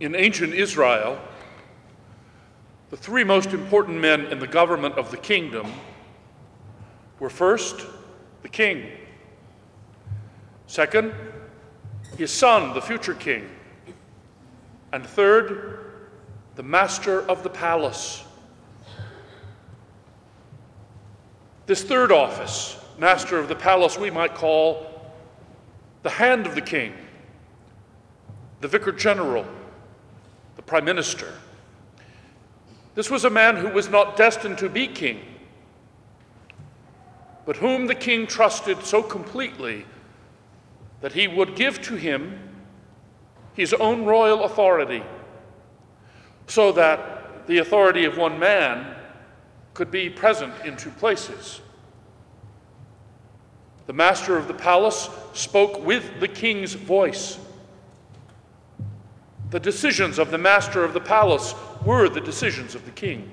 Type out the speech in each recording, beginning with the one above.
In ancient Israel, the three most important men in the government of the kingdom were first, the king; second, his son, the future king; and third, the master of the palace. This third office, master of the palace, we might call the hand of the king, the vicar general, the prime minister. This was a man who was not destined to be king, but whom the king trusted so completely that he would give to him his own royal authority, so that the authority of one man could be present in two places. The master of the palace spoke with the king's voice. The decisions of the master of the palace were the decisions of the king.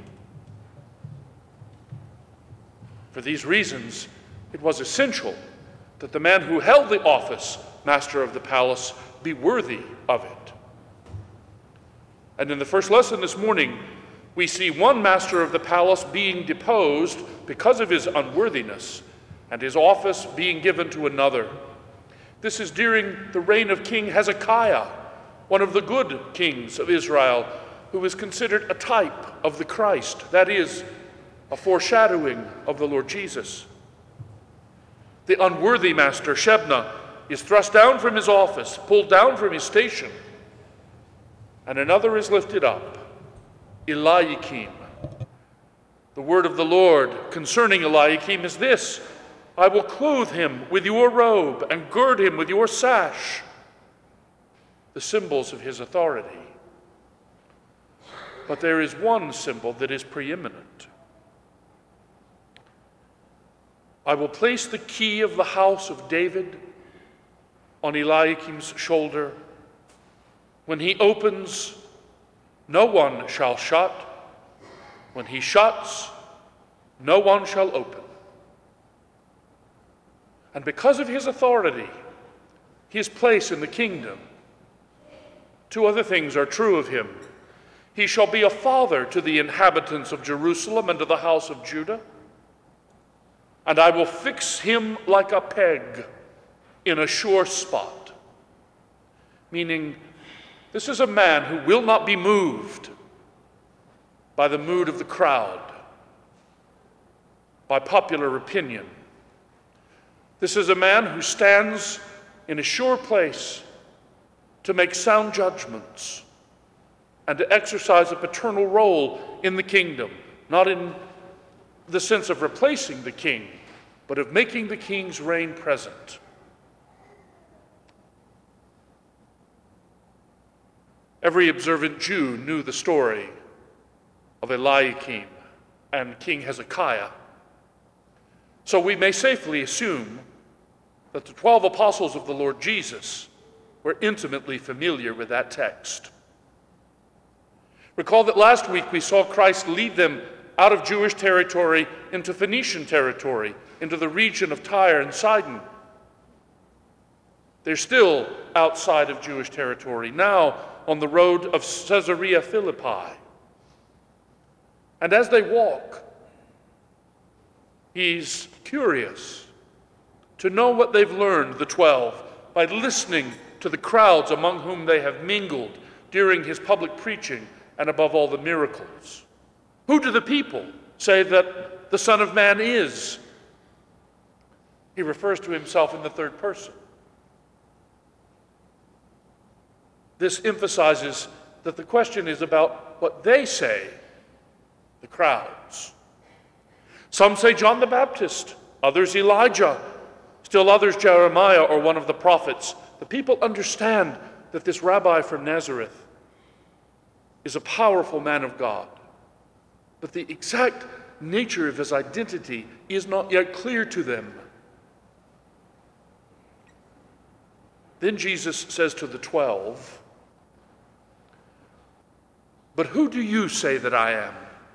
For these reasons, it was essential that the man who held the office, master of the palace, be worthy of it. And in the first lesson this morning, we see one master of the palace being deposed because of his unworthiness, and his office being given to another. This is during the reign of King Hezekiah, one of the good kings of Israel, who was considered a type of the Christ, that is, a foreshadowing of the Lord Jesus. The unworthy master, Shebna, is thrust down from his office, pulled down from his station, and another is lifted up, Eliakim. The word of the Lord concerning Eliakim is this: I will clothe him with your robe and gird him with your sash, the symbols of his authority. But there is one symbol that is preeminent. I will place the key of the house of David on Eliakim's shoulder. When he opens, no one shall shut. When he shuts, no one shall open. And because of his authority, his place in the kingdom, two other things are true of him. He shall be a father to the inhabitants of Jerusalem and to the house of Judah. And I will fix him like a peg in a sure spot. Meaning, this is a man who will not be moved by the mood of the crowd, by popular opinion. This is a man who stands in a sure place to make sound judgments and to exercise a paternal role in the kingdom, not in the sense of replacing the king, but of making the king's reign present. Every observant Jew knew the story of Eliakim and King Hezekiah. So we may safely assume that the 12 apostles of the Lord Jesus were intimately familiar with that text. Recall that last week we saw Christ lead them out of Jewish territory into Phoenician territory, into the region of Tyre and Sidon. They're still outside of Jewish territory, now on the road of Caesarea Philippi. And as they walk, he's curious to know what they've learned, the 12, by listening to the crowds among whom they have mingled during his public preaching and above all the miracles. Who do the people say that the Son of Man is? He refers to himself in the third person. This emphasizes that the question is about what they say, the crowds. Some say John the Baptist, others Elijah, still others Jeremiah or one of the prophets. The people understand that this rabbi from Nazareth is a powerful man of God, but the exact nature of his identity is not yet clear to them. Then Jesus says to the 12, "But who do you say that I am?"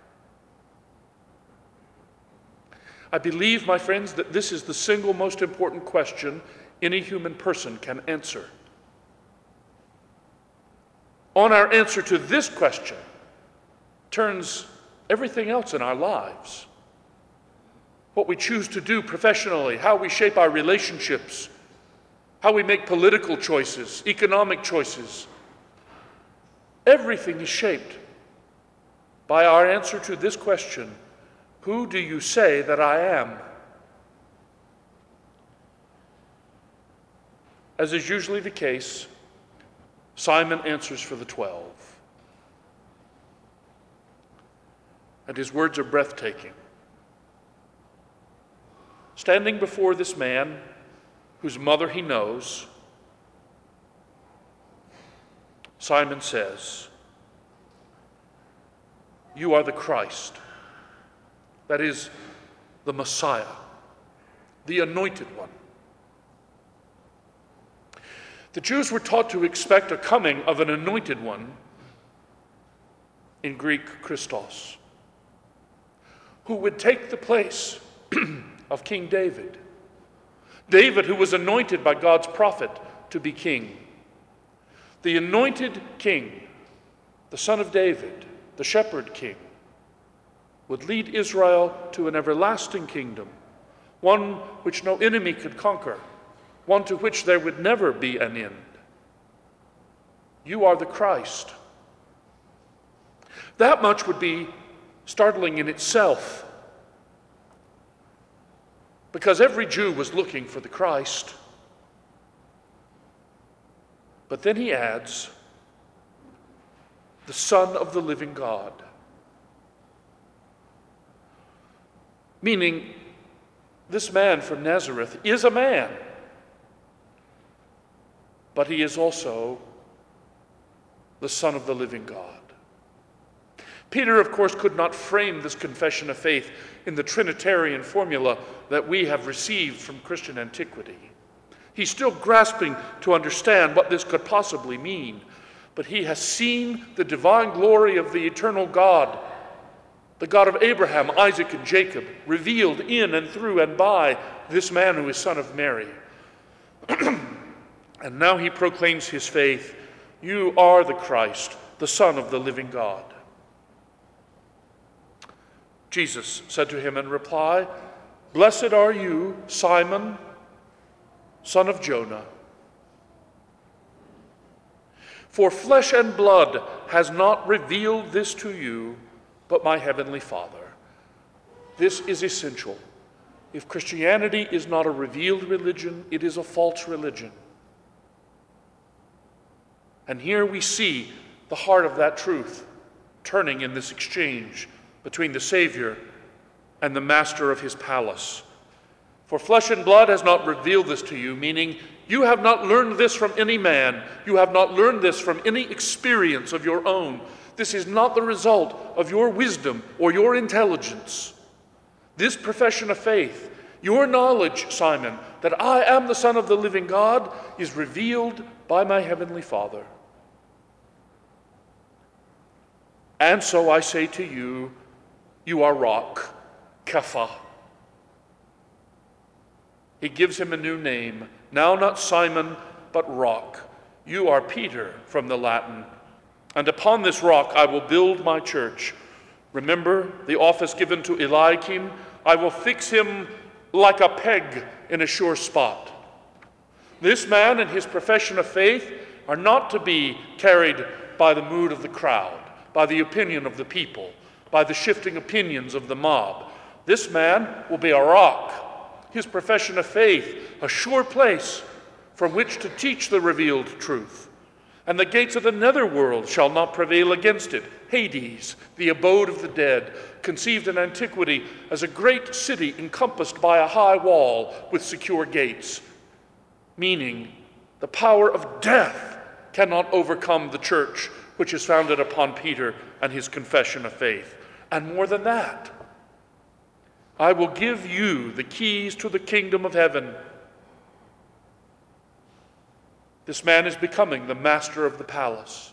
I believe, my friends, that this is the single most important question any human person can answer. on our answer to this question turns everything else in our lives. What we choose to do professionally, how we shape our relationships, how we make political choices, economic choices. Everything is shaped by our answer to this question: who do you say that I am? As is usually the case, Simon answers for the 12. And his words are breathtaking. Standing before this man, whose mother he knows, Simon says, "You are the Christ," that is, the Messiah, the Anointed One. The Jews were taught to expect a coming of an Anointed One, in Greek Christos, who would take the place of King David. David, who was anointed by God's prophet to be king. The anointed king, the son of David, the shepherd king, would lead Israel to an everlasting kingdom, one which no enemy could conquer, one to which there would never be an end. You are the Christ. That much would be startling in itself, because every Jew was looking for the Christ. But then he adds, the Son of the living God. Meaning, this man from Nazareth is a man, but he is also the Son of the living God. Peter, of course, could not frame this confession of faith in the Trinitarian formula that we have received from Christian antiquity. He's still grasping to understand what this could possibly mean, but he has seen the divine glory of the eternal God, the God of Abraham, Isaac, and Jacob, revealed in and through and by this man who is son of Mary. And now he proclaims his faith. You are the Christ, the Son of the living God. Jesus said to him in reply, Blessed are you, Simon, son of Jonah. For flesh and blood has not revealed this to you, but my heavenly Father. This is essential. If Christianity is not a revealed religion, it is a false religion. And here we see the heart of that truth turning in this exchange between the Savior and the master of his palace. For flesh and blood has not revealed this to you, meaning you have not learned this from any man. You have not learned this from any experience of your own. This is not the result of your wisdom or your intelligence. This profession of faith, your knowledge, Simon, that I am the Son of the living God, is revealed by my heavenly Father. And so I say to you, you are rock, Kepha. He gives him a new name, now not Simon, but rock. You are Peter from the Latin. And upon this rock I will build my church. Remember the office given to Eliakim? I will fix him like a peg in a sure spot. This man and his profession of faith are not to be carried by the mood of the crowd, by the opinion of the people, by the shifting opinions of the mob. This man will be a rock, his profession of faith, a sure place from which to teach the revealed truth. And the gates of the netherworld shall not prevail against it. Hades, the abode of the dead, conceived in antiquity as a great city encompassed by a high wall with secure gates, meaning the power of death cannot overcome the church which is founded upon Peter and his confession of faith. And more than that, I will give you the keys to the kingdom of heaven. This man is becoming the master of the palace,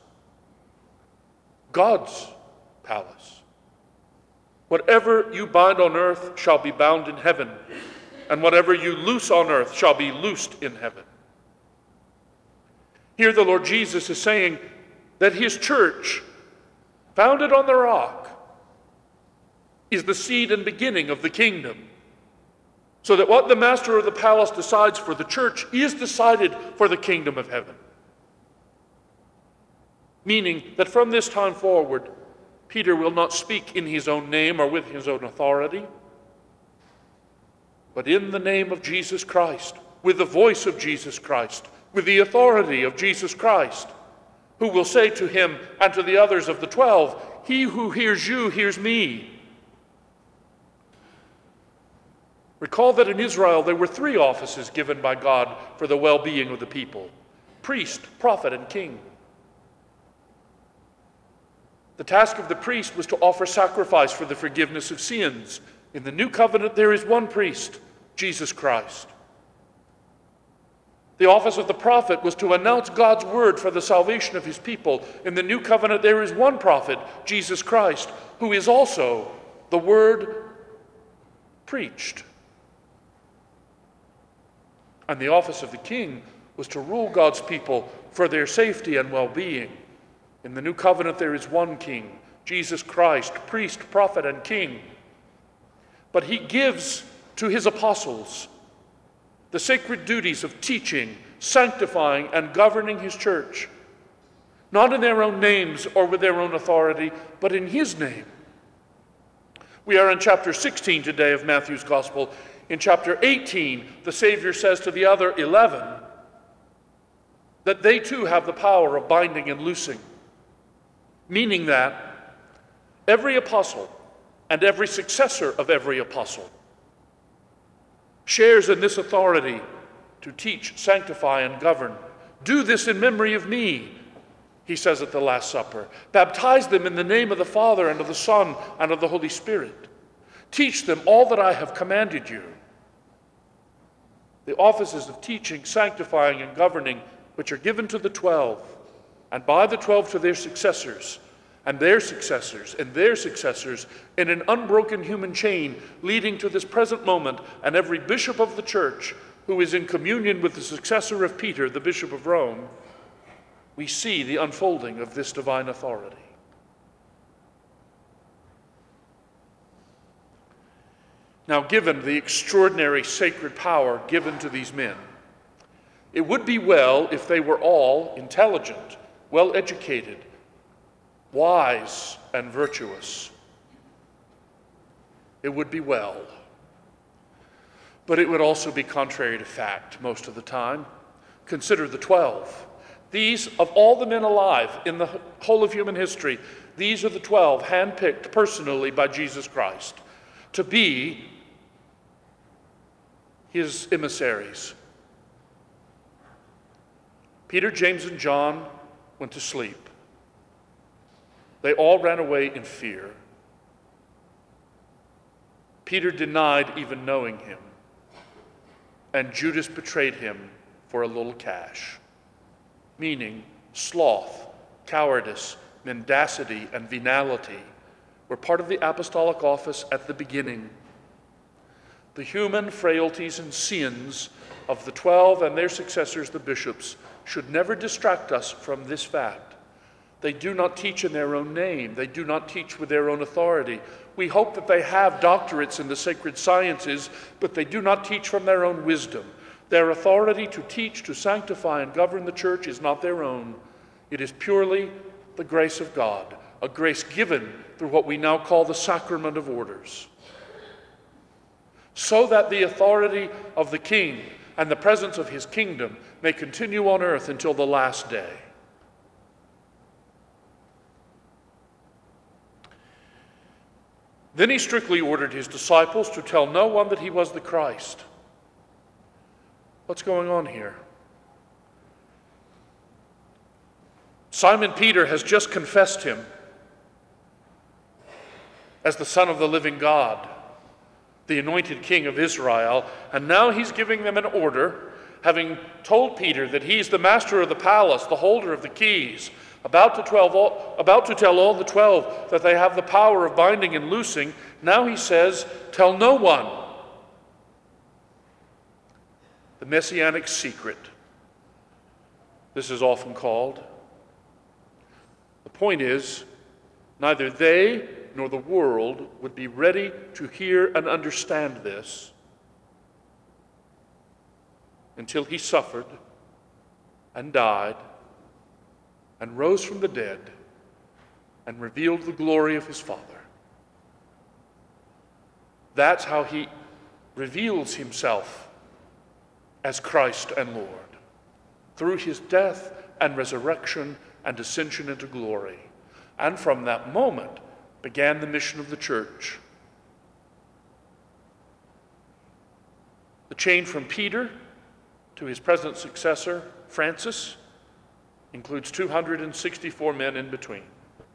God's palace. Whatever you bind on earth shall be bound in heaven, and whatever you loose on earth shall be loosed in heaven. Here the Lord Jesus is saying that his church, founded on the rock, is the seed and beginning of the kingdom. So that what the master of the palace decides for the church is decided for the kingdom of heaven. Meaning that from this time forward, Peter will not speak in his own name or with his own authority, but in the name of Jesus Christ, with the voice of Jesus Christ, with the authority of Jesus Christ, who will say to him and to the others of the 12, "He who hears you hears me." Recall that in Israel there were 3 offices given by God for the well-being of the people: priest, prophet, and king. The task of the priest was to offer sacrifice for the forgiveness of sins. In the new covenant there is one priest, Jesus Christ. The office of the prophet was to announce God's word for the salvation of his people. In the new covenant there is one prophet, Jesus Christ, who is also the word preached. And the office of the king was to rule God's people for their safety and well-being. In the new covenant there is one king, Jesus Christ, priest, prophet, and king. But he gives to his apostles the sacred duties of teaching, sanctifying, and governing his church, not in their own names or with their own authority, but in his name. We are in chapter 16 today of Matthew's Gospel. In chapter 18, the Savior says to the other 11 that they too have the power of binding and loosing, meaning that every apostle and every successor of every apostle shares in this authority to teach, sanctify, and govern. "Do this in memory of me," he says at the Last Supper. "Baptize them in the name of the Father and of the Son and of the Holy Spirit. Teach them all that I have commanded you." The offices of teaching, sanctifying, and governing, which are given to the 12, and by the 12 to their successors, and their successors, and their successors, in an unbroken human chain leading to this present moment, and every bishop of the church who is in communion with the successor of Peter, the Bishop of Rome, we see the unfolding of this divine authority. Now, given the extraordinary sacred power given to these men, it would be well if they were all intelligent, well-educated, wise, and virtuous. It would be well. But it would also be contrary to fact most of the time. Consider the 12. These, of all the men alive in the whole of human history, these are the 12 handpicked personally by Jesus Christ to be his emissaries. Peter, James, and John went to sleep. They all ran away in fear. Peter denied even knowing him, and Judas betrayed him for a little cash, meaning sloth, cowardice, mendacity, and venality were part of the apostolic office at the beginning. The human frailties and sins of the 12 and their successors, the bishops, should never distract us from this fact. They do not teach in their own name. They do not teach with their own authority. We hope that they have doctorates in the sacred sciences, but they do not teach from their own wisdom. Their authority to teach, to sanctify, and govern the church is not their own. It is purely the grace of God, a grace given through what we now call the sacrament of orders, so that the authority of the King and the presence of his kingdom may continue on earth until the last day. Then he strictly ordered his disciples to tell no one that he was the Christ. What's going on here? Simon Peter has just confessed him as the Son of the living God, the anointed King of Israel, and now he's giving them an order, having told Peter that he's the master of the palace, the holder of the keys, about to tell all the 12 that they have the power of binding and loosing. Now he says, tell no one. The messianic secret, this is often called. point is, neither they nor the world would be ready to hear and understand this until he suffered and died and rose from the dead and revealed the glory of his Father. That's how he reveals himself as Christ and Lord, through his death and resurrection and ascension into glory. And from that moment began the mission of the church. The chain from Peter to his present successor, Francis, includes 264 men in between.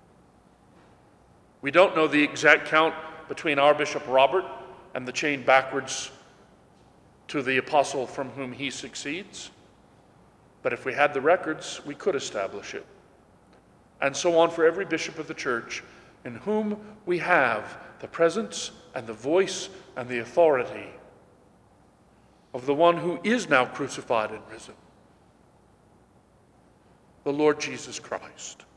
We don't know the exact count between our Bishop Robert and the chain backwards to the apostle from whom he succeeds, but if we had the records, we could establish it. And so on for every bishop of the church in whom we have the presence and the voice and the authority of the one who is now crucified and risen, the Lord Jesus Christ.